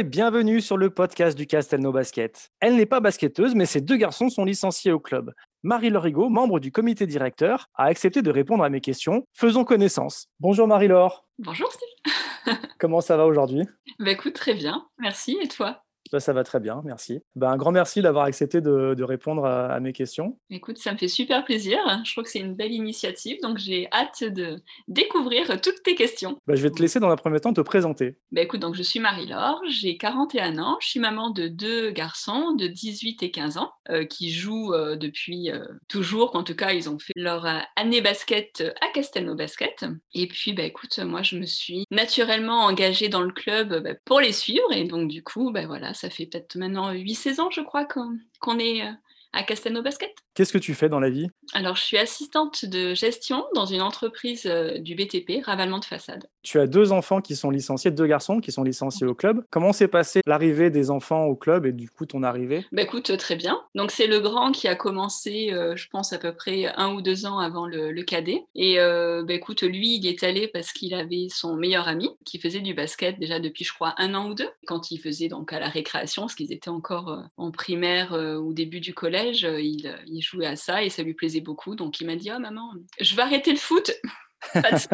et bienvenue sur le podcast du Castelnau Basket. Elle n'est pas basketteuse, mais ses deux garçons sont licenciés au club. Marie-Laure Rigaud, membre du comité directeur, a accepté de répondre à mes questions. Faisons connaissance. Bonjour Marie-Laure, Bonjour Steve. comment ça va aujourd'hui? Bah écoute, très bien, merci. Et toi? Ça va très bien, merci. Un grand merci d'avoir accepté de répondre à mes questions. Écoute, ça me fait super plaisir. Je trouve que c'est une belle initiative, donc j'ai hâte de découvrir toutes tes questions. Je vais te laisser dans un premier temps te présenter. Bah écoute, donc je suis Marie-Laure, j'ai 41 ans, je suis maman de 2 garçons de 18 et 15 ans, qui jouent, depuis, toujours, en tout cas ils ont fait leur, année basket, à Castelnau Basket. Et puis, bah écoute, moi je me suis naturellement engagée dans le club, pour les suivre et donc du coup, bah voilà, ça fait peut-être maintenant 8 saisons je crois qu'on est, à Castelnau Basket. Qu'est-ce que tu fais dans la vie? Alors je suis assistante de gestion dans une entreprise, du BTP, ravalement de façade. Tu as deux enfants qui sont licenciés, deux garçons qui sont licenciés au club. Comment s'est passée l'arrivée des enfants au club et du coup ton arrivée? Bah, écoute, très bien. Donc c'est le grand qui a commencé, je pense à peu près 1 ou 2 ans avant le cadet et bah, écoute, lui, il y est allé parce qu'il avait son meilleur ami qui faisait du basket déjà depuis, je crois, 1 an ou 2. Quand il faisait donc à la récréation, parce qu'ils étaient encore, en primaire, au début du collège, il jouait à ça et ça lui plaisait beaucoup. Donc il m'a dit: «Oh maman, je vais arrêter le foot». Pas de souci,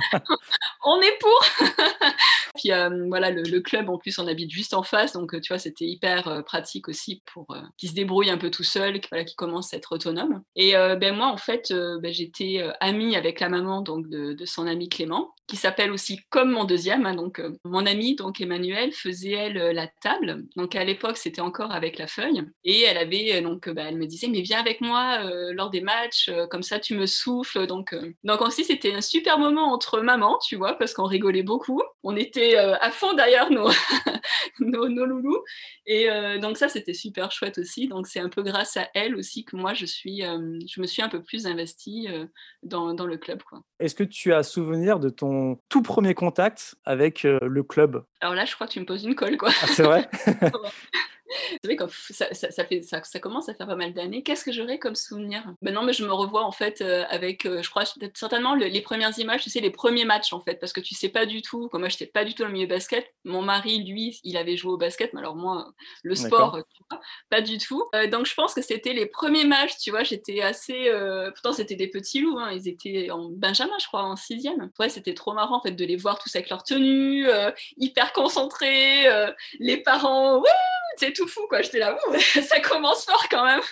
on est pour. Puis voilà, le club, en plus, on habite juste en face, donc tu vois, c'était hyper pratique aussi pour qu'il se débrouille un peu tout seul, voilà, qu'il commence à être autonome. Et ben moi, en fait, j'étais amie avec la maman donc de son ami Clément, qui s'appelle aussi comme mon deuxième. Hein, donc mon amie, donc Emmanuelle, faisait elle la table. Donc à l'époque, c'était encore avec la feuille, et elle avait elle me disait mais viens avec moi lors des matchs, comme ça tu me souffles. Donc aussi c'était un super moment entre mamans, tu vois, parce qu'on rigolait beaucoup. On était à fond derrière nos, nos loulous. Et donc ça, c'était super chouette aussi. Donc c'est un peu grâce à elle aussi que moi, je me suis un peu plus investie dans le club, quoi. Est-ce que tu as souvenir de ton tout premier contact avec le club? Alors là, je crois que tu me poses une colle, quoi. Ah, c'est vrai? C'est vrai que ça commence à faire pas mal d'années. Qu'est-ce que j'aurais comme souvenir? Ben non, mais je me revois en fait, avec, je crois peut-être certainement les premières images, tu sais, les premiers matchs en fait, parce que tu sais pas du tout, comme moi j'étais pas du tout dans le milieu basket. Mon mari, lui, il avait joué au basket, mais alors moi, le D'accord. sport, tu vois, pas du tout. Donc je pense que c'était les premiers matchs, tu vois, j'étais assez, pourtant c'était des petits loups, hein, ils étaient en benjamin, je crois, en sixième. Ouais, c'était trop marrant en fait de les voir tous avec leur tenue, hyper concentrés, les parents, c'est tout fou, quoi. J'étais là, ouh, ça commence fort quand même.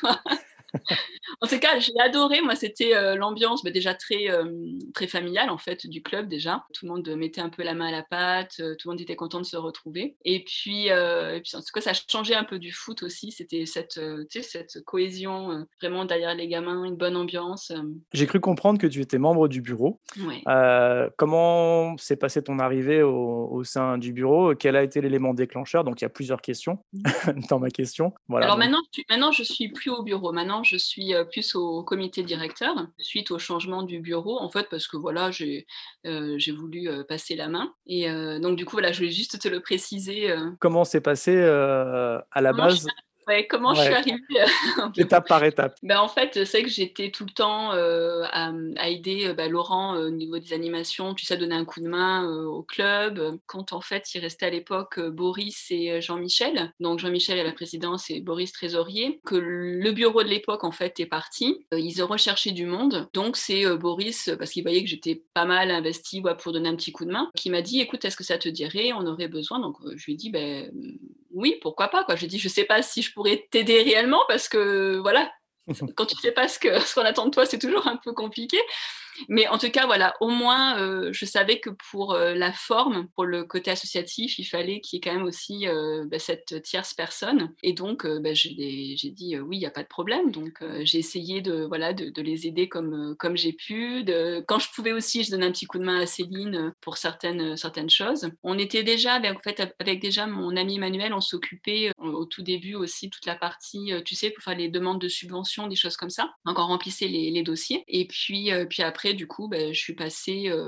En tout cas, j'ai adoré. Moi, c'était l'ambiance déjà très, très familiale en fait du club déjà. Tout le monde mettait un peu la main à la pâte, tout le monde était content de se retrouver. Et puis en tout cas, ça changeait un peu du foot aussi. C'était cette, tu sais, cette cohésion vraiment derrière les gamins, une bonne ambiance. J'ai cru comprendre que tu étais membre du bureau. Ouais. Comment s'est passée ton arrivée au sein du bureau? Quel a été l'élément déclencheur? Donc il y a plusieurs questions dans ma question. Voilà, Alors donc maintenant je suis plus au bureau. Maintenant je suis, plus au comité directeur, suite au changement du bureau, en fait, parce que voilà, j'ai voulu, passer la main. Et donc du coup, voilà, je voulais juste te le préciser, comment s'est passé, à la comment je suis base? comment je suis Ouais, arrivée, au bureau. étape par étape. Ben, en fait, c'est que j'étais tout le temps, à aider, Laurent, au niveau des animations, tu sais, donner un coup de main, au club, quand en fait, il restait à l'époque, Boris et Jean-Michel. Donc Jean-Michel à la présidence et Boris trésorier. Que le bureau de l'époque, en fait, est parti. Ils ont recherché du monde. Donc c'est, Boris, parce qu'il voyait que j'étais pas mal investie, ouais, pour donner un petit coup de main, qui m'a dit: «Écoute, est-ce que ça te dirait? On aurait besoin». Donc je lui ai dit: «Beh, oui, pourquoi pas, quoi». Je lui ai dit: «Je sais pas si je pourrais t'aider réellement parce que voilà, quand tu sais pas ce qu'on attend de toi, c'est toujours un peu compliqué». Mais en tout cas, voilà, au moins, je savais que pour, la forme, pour le côté associatif, il fallait qu'il y ait quand même aussi, cette tierce personne. Et donc j'ai dit: «Oui, il y a pas de problème». Donc j'ai essayé de voilà, de les aider comme j'ai pu. Quand je pouvais aussi, je donnais un petit coup de main à Céline, pour certaines choses. On était déjà avec déjà mon ami Emmanuel, on s'occupait, au tout début aussi, toute la partie, tu sais, pour faire les demandes de subventions, des choses comme ça. Donc on remplissait les dossiers. Et puis après, du coup, je suis passée, alors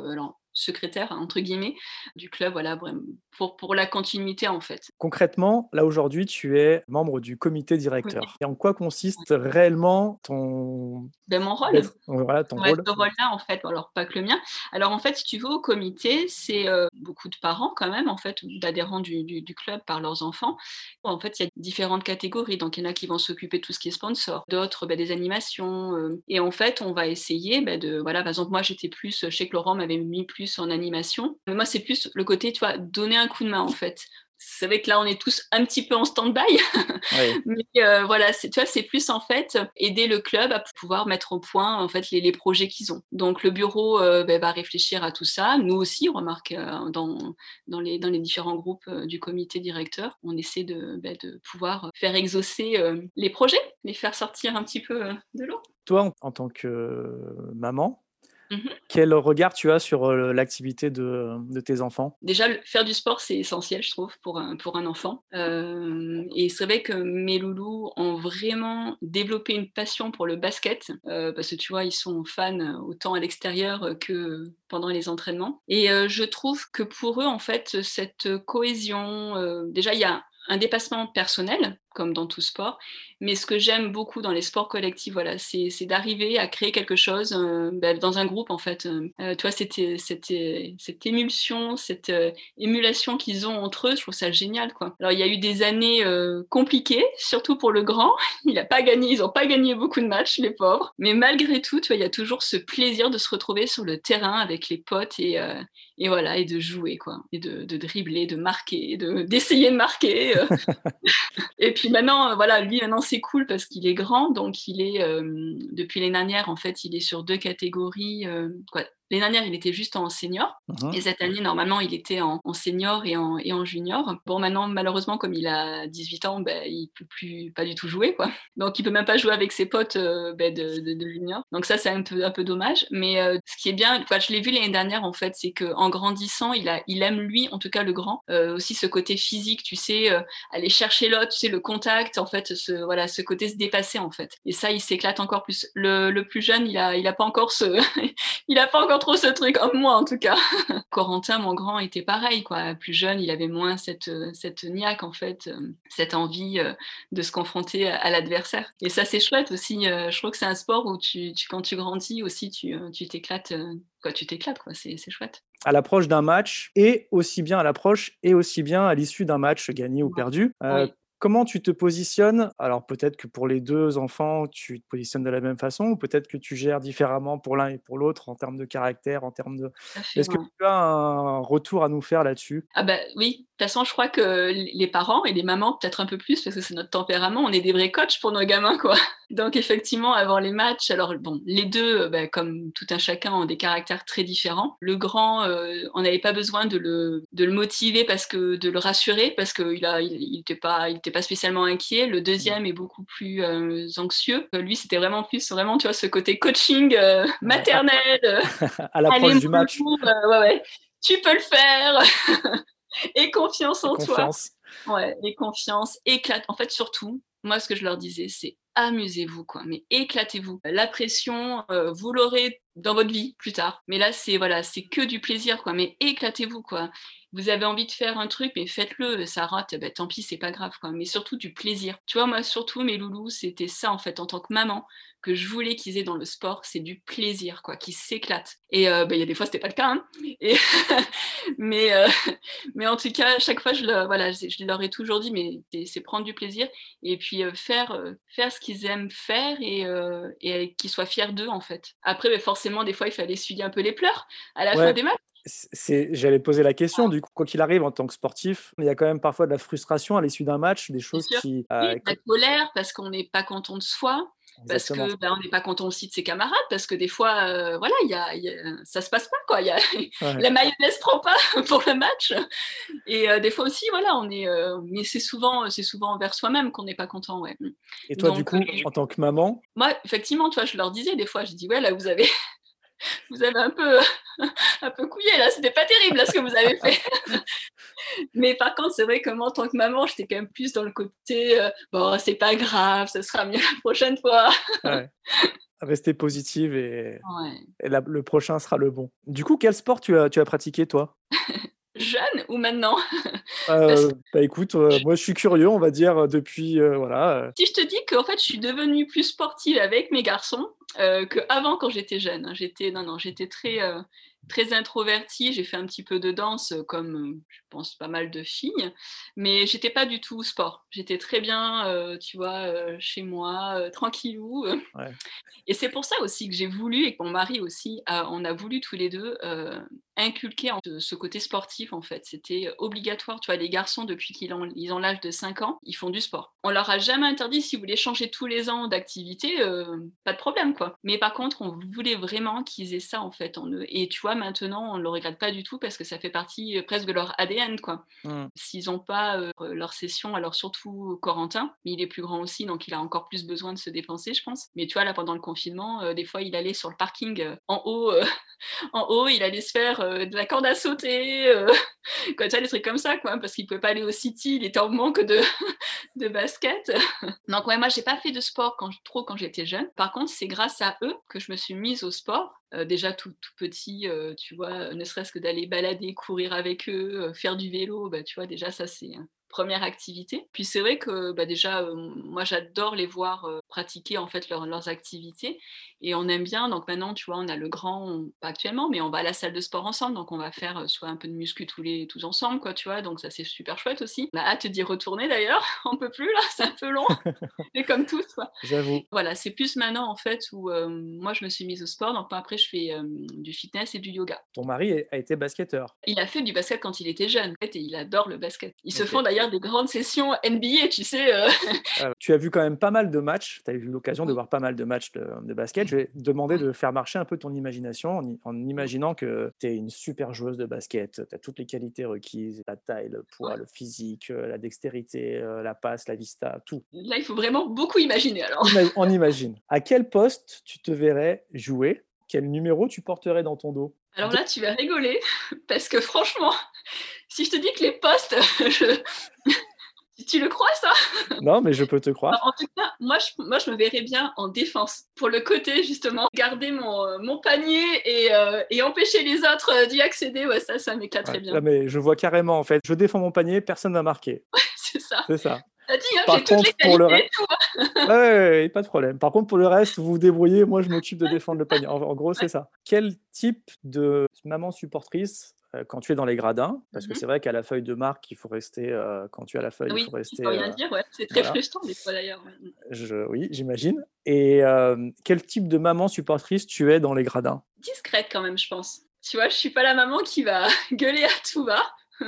secrétaire entre guillemets du club, voilà, pour la continuité en fait. Concrètement, là aujourd'hui, tu es membre du comité Oui, directeur. Et en quoi ouais. consiste réellement ton Ben, mon rôle? d'être voilà, ton Ouais, rôle? ce rôle-là, en fait, bon, alors pas que le mien. Alors, en fait, si tu veux, au comité, c'est, beaucoup de parents quand même, en fait, ou d'adhérents du club par leurs enfants. En fait, il y a différentes catégories, donc il y en a qui vont s'occuper de tout ce qui est sponsor, d'autres, bah, des animations, et en fait, on va essayer, bah, de voilà, par exemple, moi, j'étais plus, je sais que Laurent m'avait mis plus en animation, mais moi, c'est plus le côté, tu vois, donner un coup de main, en fait. C'est vrai que là, on est tous un petit peu en stand-by, Oui. mais voilà, tu vois, c'est plus en fait aider le club à pouvoir mettre au point en fait les projets qu'ils ont. Donc le bureau va réfléchir à tout ça. Nous aussi, on remarque dans les différents groupes du comité directeur, on essaie de pouvoir faire exaucer les projets, les faire sortir un petit peu de l'eau. Toi, en tant que maman, Mhm. quel regard tu as sur, l'activité de tes enfants? Déjà, faire du sport, c'est essentiel, je trouve, pour un enfant. Et c'est vrai que mes loulous ont vraiment développé une passion pour le basket, parce que tu vois, ils sont fans autant à l'extérieur que pendant les entraînements. Et je trouve que pour eux, en fait, cette cohésion, déjà, il y a un dépassement personnel, comme dans tout sport, mais ce que j'aime beaucoup dans les sports collectifs, voilà, c'est d'arriver à créer quelque chose dans un groupe, en fait. Tu vois, cette émulsion, cette émulation qu'ils ont entre eux, je trouve ça génial, quoi. Alors, il y a eu des années compliquées, surtout pour le grand. Il a pas gagné, ils n'ont pas gagné beaucoup de matchs, les pauvres. Mais malgré tout, tu vois, il y a toujours ce plaisir de se retrouver sur le terrain avec les potes et voilà, et de jouer, quoi. Et de dribbler, de marquer, d'essayer de marquer. Et puis maintenant, voilà, lui, maintenant, c'est cool parce qu'il est grand, donc il est, depuis l'année dernière, en fait, il est sur 2 catégories, quoi. L'année dernière, il était juste en senior Mmh. et cette année, normalement, il était en senior et en junior. Bon, maintenant, malheureusement, comme il a 18 ans, il peut plus pas du tout jouer, quoi. Donc il peut même pas jouer avec ses potes, de junior. Donc ça, c'est un peu dommage. Mais ce qui est bien, enfin, je l'ai vu l'année dernière, en fait, c'est qu'en grandissant, il aime, lui, en tout cas le grand, aussi ce côté physique, tu sais, aller chercher l'autre, tu sais, le contact, en fait, voilà, ce côté se dépasser, en fait. Et ça, il s'éclate encore plus. Le plus jeune, il a pas encore il a pas encore trop ce truc, comme moi en tout cas. Corentin, mon grand, était pareil, quoi. Plus jeune, il avait moins cette niaque, en fait, cette envie de se confronter à l'adversaire. Et ça, c'est chouette aussi. Je trouve que c'est un sport où quand tu grandis aussi, tu t'éclates, quoi, tu t'éclates, quoi. C'est chouette. À l'approche d'un match et aussi bien à l'approche et aussi bien à l'issue d'un match gagné ou Ouais. perdu, Oui. comment tu te positionnes? Alors peut-être que pour les 2 enfants, tu te positionnes de la même façon ou peut-être que tu gères différemment pour l'un et pour l'autre en termes de caractère, en termes de Tout à fait, est-ce que ouais. tu as un retour à nous faire là-dessus? Ah bah oui, de toute façon, je crois que les parents et les mamans peut-être un peu plus parce que c'est notre tempérament, on est des vrais coachs pour nos gamins, quoi. Donc effectivement, avant les matchs, alors bon, les 2, comme tout un chacun, ont des caractères très différents. Le grand, on n'avait pas besoin de le motiver de le rassurer parce qu'il était pas spécialement inquiet. Le Mmh. deuxième est beaucoup plus, anxieux. Lui, c'était vraiment plus vraiment, tu vois, ce côté coaching, Ouais, maternel, à «Allez l'approche du mon match loup, ouais, ouais, tu peux le faire!» Et confiance et en toi. confiance. Ouais, et confiance, éclate. En fait, surtout, moi, ce que je leur disais, c'est amusez-vous, quoi, mais éclatez-vous. La pression, vous l'aurez dans votre vie plus tard, mais là, c'est voilà, c'est que du plaisir, quoi, mais éclatez-vous, quoi. Vous avez envie de faire un truc, mais faites-le. Ça rate, tant pis, c'est pas grave, quoi, mais surtout du plaisir. Tu vois, moi, surtout, mes loulous, c'était ça, en fait, en tant que maman, que je voulais qu'ils aient dans le sport, c'est du plaisir, quoi, qu'ils s'éclatent. Et il y a des fois, c'était pas le cas, hein, et mais mais en tout cas, à chaque fois, je leur ai toujours dit, mais c'est prendre du plaisir et puis faire ce qu'ils aiment faire et qu'ils soient fiers d'eux, en fait. Après, forcément, des fois, il fallait essuyer un peu les pleurs à la fin Ouais, des matchs. j'allais poser la question du coup, quoi qu'il arrive en tant que sportif, il y a quand même parfois de la frustration à l'issue d'un match, des Bien choses sûr. qui, Oui, de la colère parce qu'on n'est pas content de soi, parce exactement. que, on n'est pas content aussi de ses camarades, parce que des fois, voilà, ça se passe pas, quoi. Ouais. La mayonnaise prend pas pour le match. Et des fois aussi, voilà, mais c'est souvent envers soi-même qu'on n'est pas content, ouais. Et toi, du Donc, coup, en tant que maman, moi, effectivement, tu vois, je leur disais des fois, je dis: «Ouais, là, vous avez un peu un peu couillé, là, c'était pas terrible, là, ce que vous avez fait». Mais par contre, c'est vrai que moi, en tant que maman, j'étais quand même plus dans le côté, «Bon, c'est pas grave, ce sera mieux la prochaine fois». ouais. Rester positive Ouais. et le prochain sera le bon. Du coup, quel sport tu as pratiqué, toi? Jeune ou maintenant? Parce que Bah, écoute, je moi, je suis curieux, on va dire, depuis, voilà, si je te dis qu'en fait, je suis devenue plus sportive avec mes garçons, qu'avant quand j'étais jeune, hein. J'étais très introvertie. J'ai fait un petit peu de danse, comme, je pense pas mal de filles, mais j'étais pas du tout sport. J'étais très bien, tu vois, chez moi, tranquillou, ouais. et c'est pour ça aussi que j'ai voulu et que mon mari aussi on a voulu tous les 2 inculquer ce côté sportif en fait. C'était obligatoire, tu vois? Les garçons depuis ils ont l'âge de 5 ans, ils font du sport. On leur a jamais interdit s'ils voulaient changer tous les ans d'activité, pas de problème quoi. Mais par contre, on voulait vraiment qu'ils aient ça en fait en eux et tu vois? Maintenant, on le regrette pas du tout parce que ça fait partie, presque de leur ADN quoi. Mmh. S'ils ont pas, leur session, alors surtout Corentin, mais il est plus grand aussi, donc il a encore plus besoin de se dépenser, je pense. Mais tu vois, là, pendant le confinement, des fois, il allait sur le parking, en haut, en haut, il allait se faire, de la corde à sauter, quoi, tu vois, des trucs comme ça, quoi, parce qu'il pouvait pas aller au City, il était en manque de de basket. Donc ouais, moi, j'ai pas fait de sport quand j'étais jeune. Par contre, c'est grâce à eux que je me suis mise au sport. Déjà tout petit, tu vois, ne serait-ce que d'aller balader, courir avec eux, faire du vélo, bah, tu vois, déjà ça, c'est, 1re activité. Puis c'est vrai que, bah, déjà, moi, j'adore les voir, pratiquer, en fait, leurs activités et on aime bien. Donc maintenant, tu vois, on a le grand, pas actuellement, mais on va à la salle de sport ensemble. Donc on va faire, soit un peu de muscu tous ensemble, quoi, tu vois? Donc ça, c'est super chouette aussi. On a hâte d'y retourner d'ailleurs. On peut plus là, c'est un peu long, mais comme tous, quoi. J'avoue. Voilà, c'est plus maintenant en fait où, moi je me suis mise au sport, donc après je fais, du fitness et du yoga. Ton mari a été basketteur? Il a fait du basket quand il était jeune, en fait, et il adore le basket. Ils se font OK. d'ailleurs des grandes sessions NBA, tu sais, Tu as vu quand même pas mal de matchs, tu as eu l'occasion de Oui, voir pas mal de matchs de basket. Je vais te demander ouais, de faire marcher un peu ton imagination en ouais, imaginant que tu es une super joueuse de basket, tu as toutes les qualités requises, la taille, le poids, ouais. le physique, la dextérité, la passe, la vista, tout. Là, il faut vraiment beaucoup imaginer alors. On imagine. À quel poste tu te verrais jouer? Quel numéro tu porterais dans ton dos? Alors là, tu vas rigoler parce que franchement, si je te dis que les postes, je tu le crois ça? Non, mais je peux te Bah, croire. en tout cas, moi je me verrais bien en défense, pour le côté justement garder mon panier et empêcher les autres, d'y accéder, ouais ça Ouais, m'éclaterait là, bien. mais je vois carrément, en fait, je défends mon panier, personne va marquer. C'est ça. C'est ça. Tu as dit, hein, Par j'ai toutes les contre, pour le qualités reste, et tout, hein. ouais, ouais, ouais, ouais, pas de problème. Par contre, pour le reste, vous vous débrouillez, moi je m'occupe de défendre le panier. En gros, c'est Ouais. ça. Quel type de maman supportrice, quand tu es dans les gradins, parce que Mmh. c'est vrai qu'à la feuille de marque, il faut rester, quand tu as la feuille, il faut Oui, il rester, faut rien dire, ouais. C'est très voilà, frustrant des fois d'ailleurs, ouais. Mmh. oui, j'imagine et quel type de maman supportrice tu es dans les gradins? Discrète quand même, je pense. Tu vois, je suis pas la maman qui va gueuler à tout va.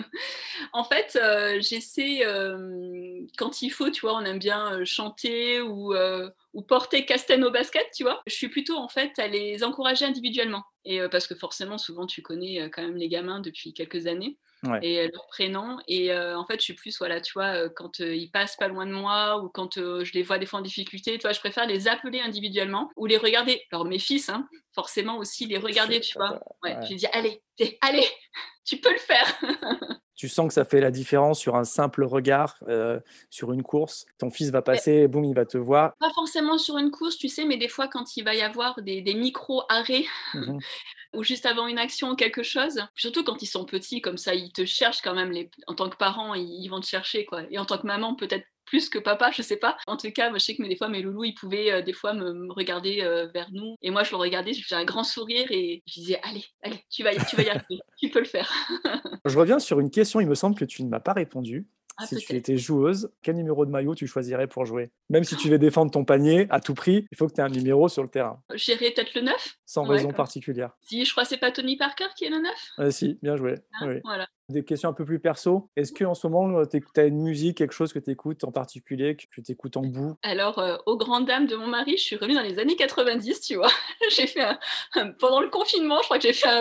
En fait, j'essaie, quand il faut, tu vois, on aime bien, chanter ou porter Castagne au basket, tu vois? Je suis plutôt, en fait, à les encourager individuellement et parce que forcément, souvent, tu connais, quand même les gamins depuis quelques années Ouais. et leurs prénoms et en fait, je suis plus, voilà, tu vois, quand, ils passent pas loin de moi ou quand, je les vois des fois en difficulté, tu vois? Je préfère les appeler individuellement ou les regarder. Alors mes fils, hein, forcément aussi les regarder, tu vois? Ouais, je Ouais. lui dis: «Allez, allez, tu peux le faire!» Tu sens que ça fait la différence sur un simple regard, sur une course. Ton fils va passer, boum, il va te voir. Pas forcément sur une course, tu sais, mais des fois quand il va y avoir des micros-arrêts Mmh mh. ou juste avant une action ou quelque chose, surtout quand ils sont petits comme ça, ils te cherchent quand même en tant que parent, ils vont te chercher quoi et en tant que maman peut-être plus que papa, je sais pas. En tout cas, moi je sais que des fois mes loulous, ils pouvaient, des fois me regarder, vers nous et moi je le regardais, je faisais un grand sourire et je disais: «Allez, allez, tu vas y arriver, tu peux le faire». Je reviens sur une question, il me semble que tu ne m'as pas répondu. Ah Si tu peut-être. étais joueuse, quel numéro de maillot tu choisirais pour jouer? Même si tu veux défendre ton panier à tout prix, il faut que tu aies un numéro sur le terrain, J'irais peut-être le 9. sans Ouais, raison comme particulière. si je crois que c'est pas Tony Parker qui est le 9, Si, bien joué, hein? oui. Voilà. Des questions un peu plus perso. Est-ce qu'en ce moment, tu as une musique, quelque chose que tu écoutes en particulier, que tu écoutes en boucle? Alors, aux grandes dames de mon mari, je suis revenue dans les années 90, tu vois? J'ai fait pendant le confinement, je crois que j'ai fait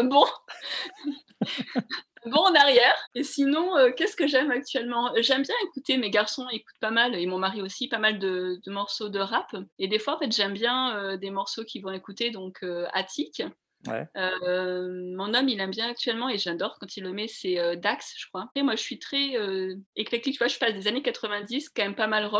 un bond en arrière et sinon, qu'est-ce que j'aime actuellement? J'aime bien écouter mes garçons écoutent pas mal et mon mari aussi, pas mal de morceaux de rap et des fois, en fait, j'aime bien, des morceaux qu'ils vont écouter donc Attic. Ouais. Mon homme, il aime bien actuellement et j'adore quand il le met, c'est, Dax, je crois et moi, je suis très, éclectique, tu vois? Je passe des années 90 quand même pas mal rock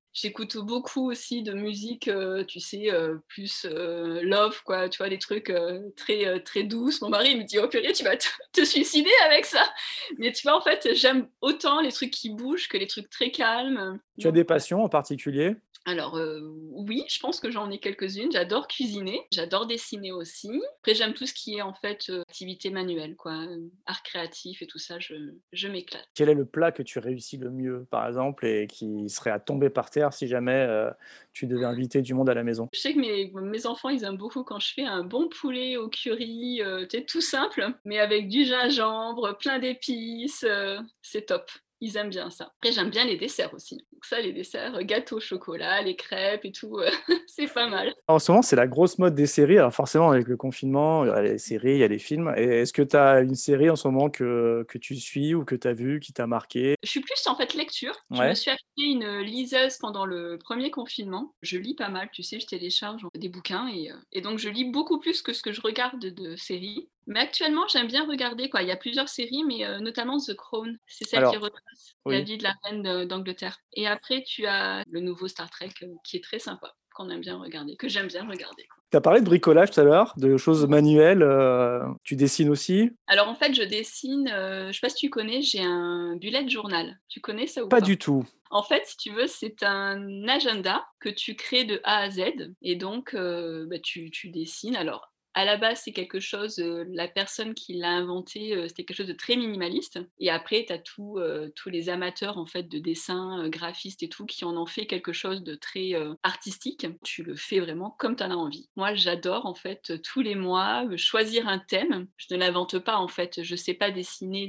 J'écoute beaucoup aussi de musique, tu sais, plus, love quoi, tu vois? Des trucs, très douces. Mon mari il me dit: «Oh purée, tu vas te suicider avec ça!» Mais tu vois, en fait, j'aime autant les trucs qui bougent que les trucs très calmes, Tu as donc des passions en particulier? alors, oui, je pense que j'en ai quelques-unes. J'adore cuisiner, j'adore dessiner aussi. Après j'aime tout ce qui est en fait, activité manuelle quoi, art créatif et tout ça, je m'éclate. Quel est le plat que tu réussis le mieux, par exemple, et qui serait à tomber par terre si jamais, tu devais inviter du monde à la maison? Je sais que mes enfants, ils aiment beaucoup quand je fais un bon poulet au curry, tu sais, tout simple, mais avec du gingembre, plein d'épices, c'est top. Ils aiment bien ça. Après, j'aime bien les desserts aussi. Donc ça, les desserts, gâteau au chocolat, les crêpes et tout, c'est pas mal. En ce moment, c'est la grosse mode des séries. Alors forcément, avec le confinement, il y a les séries, il y a les films. Et est-ce que tu as une série en ce moment que tu suis ou que tu as vue qui t'a marqué? Je suis plus en fait lecture. Je me Ouais, suis acheté une liseuse pendant le premier confinement. Je lis pas mal, tu sais, je télécharge des bouquins et donc je lis beaucoup plus que ce que je regarde de séries. Mais actuellement, j'aime bien regarder quoi. Il y a plusieurs séries, mais notamment The Crown. C'est celle qui alors retrace la oui. vie de la reine d'Angleterre. Et après, tu as le nouveau Star Trek qui est très sympa, qu'on aime bien regarder, que j'aime bien regarder, quoi. Tu as parlé de bricolage tout à l'heure, de choses manuelles, tu dessines aussi? Alors en fait, je dessine, je sais pas si tu connais, j'ai un bullet journal. Tu connais ça ou Pas pas? du tout. En fait, si tu veux, c'est un agenda que tu crées de A à Z et donc bah, tu dessines. Alors, à la base, c'est quelque chose, la personne qui l'a inventé, c'était quelque chose de très minimaliste et après tu as tous les amateurs, en fait, de dessin, graphistes et tout, qui en ont fait quelque chose de très, artistique. Tu le fais vraiment comme tu en as envie. Moi, j'adore, en fait, tous les mois, choisir un thème. Je ne l'invente pas, en fait, je sais pas dessiner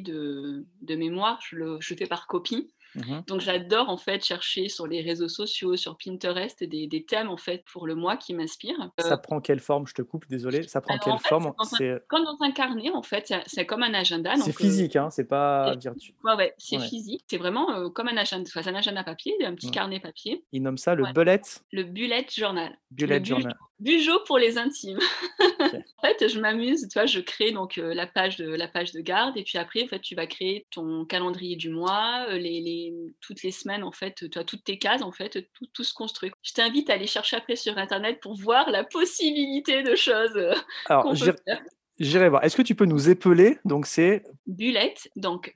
de mémoire, je fais par copie. Mmh. Donc j'adore en fait chercher sur les réseaux sociaux, sur Pinterest des thèmes en fait pour le mois qui m'inspirent. Ça prend quelle forme? Je te coupe, désolé. Ça prend Alors en quelle fait, forme? C'est comme dans un carnet en fait, c'est comme un agenda c'est donc physique, hein, c'est pas c'est virtu ouais, ouais, c'est ouais. physique, c'est vraiment, comme un agenda, enfin c'est un agenda papier, un petit Mmh. carnet papier. Ils nomment ça le Ouais, bullet? le bullet journal, le Bullet journal. bujo pour les intimes. OK. En fait, je m'amuse, tu vois, je crée donc la page de garde et puis après, en fait, tu vas créer ton calendrier du mois, toutes les semaines, en fait, tu as toutes tes cases, en fait, tout se construit. Je t'invite à aller chercher après sur internet pour voir la possibilité de choses, Alors qu'on peut faire. j'irai voir. Est-ce que tu peux nous épeler? Donc c'est Bullet, donc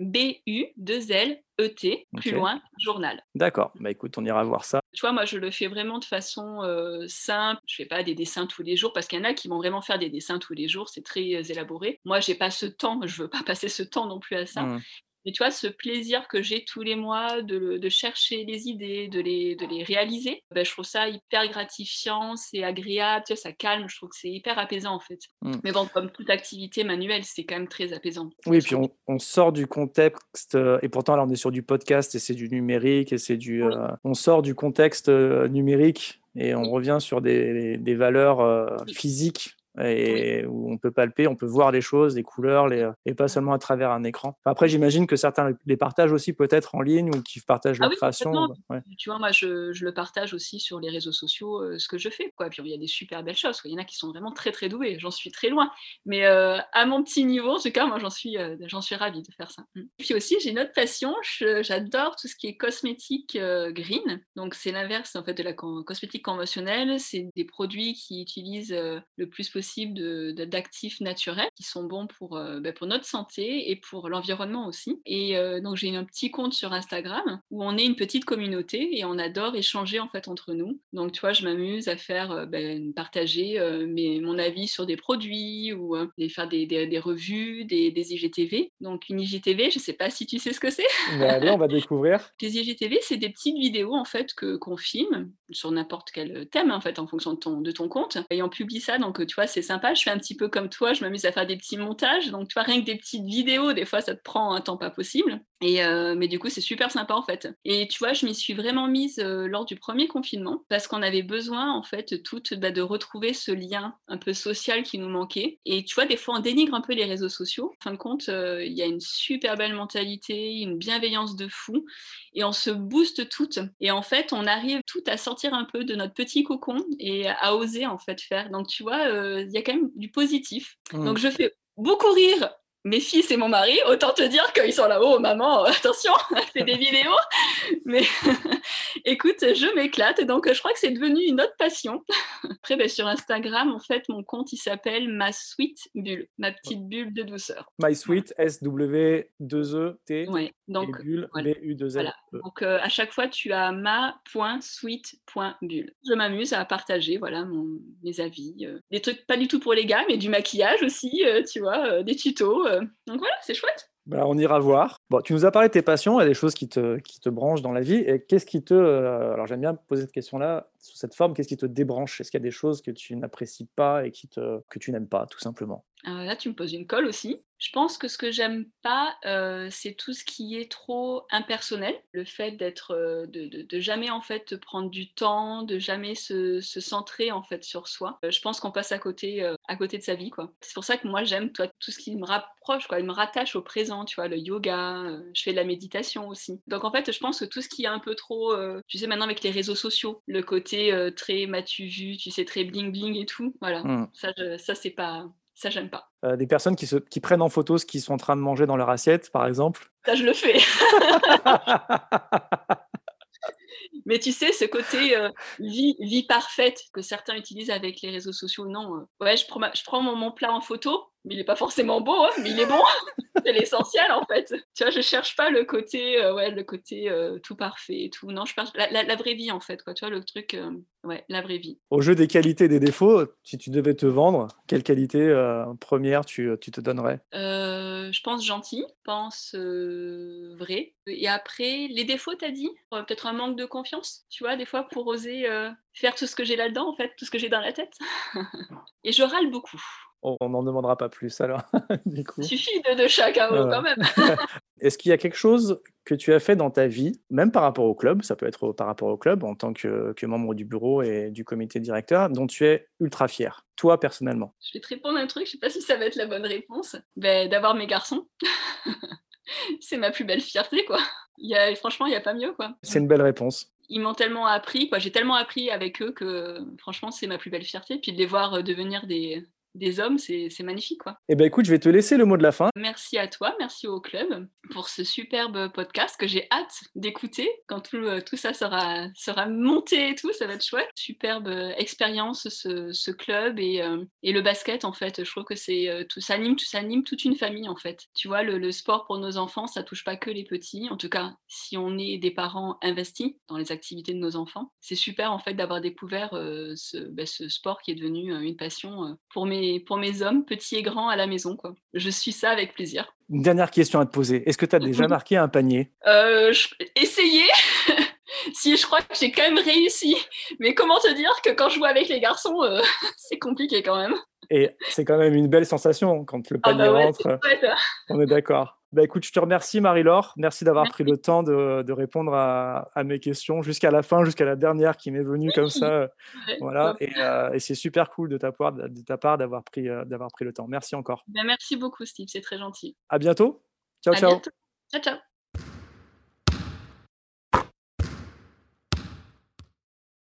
BU2LET, plus OK, loin, journal. d'accord. Bah, écoute, on ira voir ça. Tu vois, moi, je le fais vraiment de façon, simple. Je fais pas des dessins tous les jours parce qu'il y en a qui vont vraiment faire des dessins tous les jours, c'est très, élaboré. Moi, j'ai pas ce temps, je veux pas passer ce temps non plus à ça. Mmh. Mais tu vois, ce plaisir que j'ai tous les mois de chercher les idées, de les réaliser, bah, je trouve ça hyper gratifiant, c'est agréable, tu vois, ça calme, je trouve que c'est hyper apaisant, en fait. Mmh. Mais bon, comme toute activité manuelle, c'est quand même très apaisant, Oui, je puis trouve. on sort du contexte, et pourtant là, on est sur du podcast et c'est du numérique et c'est du, Oui, on sort du contexte, numérique et on oui, revient sur des valeurs, oui, physiques oui. et où on peut palper, on peut voir les choses, les couleurs, et pas seulement à travers un écran. Après, j'imagine que certains les partagent aussi peut-être en ligne ou qu'ils partagent Ah leur oui, création complètement. ou ouais. Tu vois, moi, je le partage aussi sur les réseaux sociaux, ce que je fais, quoi. Puis il y a des super belles choses, quoi. Il y en a qui sont vraiment très, très doués. J'en suis très loin. Mais, à mon petit niveau, en tout cas, moi, j'en suis ravie de faire ça. Mmh. Puis aussi, j'ai une autre passion, j'adore tout ce qui est cosmétique, green. Donc c'est l'inverse, en fait, de la cosmétique conventionnelle. C'est des produits qui utilisent, le plus possible d'actifs naturels qui sont bons pour, pour notre santé et pour l'environnement aussi. Et donc j'ai un petit compte sur Instagram où on est une petite communauté et on adore échanger en fait entre nous. Donc tu vois, je m'amuse à faire, partager, mon avis sur des produits ou, faire des revues, des IGTV. Donc une IGTV, je sais pas si tu sais ce que c'est? Bah, allez, on va découvrir. Les IGTV, c'est des petites vidéos en fait qu'on filme sur n'importe quel thème en fait en fonction de ton compte et on publie ça donc tu vois c'est sympa. Je fais un petit peu comme toi, je m'amuse à faire des petits montages donc tu vois rien que des petites vidéos des fois ça te prend un temps pas possible et mais du coup c'est super sympa en fait et tu vois je m'y suis vraiment mise lors du premier confinement parce qu'on avait besoin en fait toutes de retrouver ce lien un peu social qui nous manquait et tu vois des fois on dénigre un peu les réseaux sociaux. En fin de compte il y a une super belle mentalité, une bienveillance de fou et on se booste toutes. Et en fait, on arrive toutes à sortir un peu de notre petit cocon et à oser en fait faire. Donc tu vois, il y a quand même du positif. Mmh. Donc je fais beaucoup rire mes fils et mon mari, autant te dire qu'ils sont là-haut, maman, attention, fais des vidéos. Mais écoute, je m'éclate, donc je crois que c'est devenu une autre passion. Après, sur Instagram, en fait, mon compte, il s'appelle Ma Sweet Bulle, ma petite bulle de douceur. My Voilà. Sweet, SW2ET, Ouais, et donc Bulle, voilà. BU2LE. Donc à chaque fois, tu as ma.sweet.bulle. Je m'amuse à partager voilà, mes avis, des trucs pas du tout pour les gars, mais du maquillage aussi, tu vois, des tutos. Donc voilà, c'est chouette. Bah, on ira voir. Bon, tu nous as parlé de tes passions et des choses qui te branchent dans la vie. Et qu'est-ce qui te... alors j'aime bien poser cette question-là sous cette forme. Qu'est-ce qui te débranche? Est-ce qu'il y a des choses que tu n'apprécies pas et que tu n'aimes pas, tout simplement? Là, tu me poses une colle aussi. Je pense que ce que j'aime pas, c'est tout ce qui est trop impersonnel. Le fait d'être, de jamais, en fait, prendre du temps, de jamais se centrer, en fait, sur soi. Je pense qu'on passe à côté de sa vie, quoi. C'est pour ça que moi, j'aime, toi, tout ce qui me rapproche, quoi, il me rattache au présent, tu vois? Le yoga, je fais de la méditation aussi. Donc en fait, je pense que tout ce qui est un peu trop, tu sais, maintenant avec les réseaux sociaux, le côté, très m'as-tu vu, tu sais, très bling bling et tout, voilà. Hmm. Ça c'est pas ça j'aime pas. Des personnes qui prennent en photo ce qu'ils sont en train de manger dans leur assiette, par exemple. Ça, je le fais. Mais tu sais, ce côté, vie parfaite que certains utilisent avec les réseaux sociaux, non, ouais, je prends mon plat en photo, mais il est pas forcément beau, hein, mais il est bon. C'est l'essentiel, en fait. Tu vois, je cherche pas le côté, ouais, le côté, tout parfait et tout. Non, je cherche la vraie vie, en fait, quoi. Tu vois, le truc, ouais, la vraie vie. Au jeu des qualités et des défauts, si tu devais te vendre, quelle qualité première tu te donnerais? Je pense gentil, je pense, vrai et après les défauts, tu as dit? Peut-être un manque de confiance, tu vois? Des fois pour oser, faire tout ce que j'ai là-dedans, en fait, tout ce que j'ai dans la tête et je râle beaucoup. On n'en demandera pas plus alors, du Ça coup. suffit de chacun, Voilà. quand même. Est-ce qu'il y a quelque chose que tu as fait dans ta vie, même par rapport au club, ça peut être par rapport au club en tant que membre du bureau et du comité directeur, dont tu es ultra fier, toi personnellement? Je vais te répondre un truc, je sais pas si ça va être la bonne réponse. D'avoir mes garçons. C'est ma plus belle fierté, quoi. Franchement, il y a pas mieux, quoi. C'est une belle réponse. Ils m'ont tellement appris, quoi. J'ai tellement appris avec eux que franchement, c'est ma plus belle fierté. Puis de les voir, devenir des hommes, c'est magnifique, quoi. Eh ben écoute, je vais te laisser le mot de la fin. Merci à toi, merci au club pour ce superbe podcast que j'ai hâte d'écouter quand tout ça sera monté et tout, ça va être chouette. Superbe expérience ce club et le basket en fait. Je trouve que ça anime toute une famille en fait. Tu vois, le sport pour nos enfants, ça touche pas que les petits. En tout cas, si on est des parents investis dans les activités de nos enfants, c'est super en fait d'avoir découvert ce sport qui est devenu une passion pour mes hommes, petits et grands à la maison, quoi. Je suis ça avec plaisir. Une dernière question à te poser. Est-ce que tu as déjà marqué un panier? Essayer. Si, je crois que j'ai quand même réussi. Mais comment te dire que quand je joue avec les garçons, c'est compliqué quand même. Et c'est quand même une belle sensation quand le Ah panier bah ouais, c'est rentre. chouette. On est d'accord. Bah écoute, je te remercie Marie-Laure. Merci d'avoir pris Merci. le temps de répondre à mes questions jusqu'à la fin, jusqu'à la dernière qui m'est venue comme ça. Ouais, Voilà. top. Et c'est super cool de ta part d'avoir pris le temps. Merci encore. Merci beaucoup Steve, c'est très gentil. À bientôt. Ciao, À ciao. bientôt. Ciao, ciao.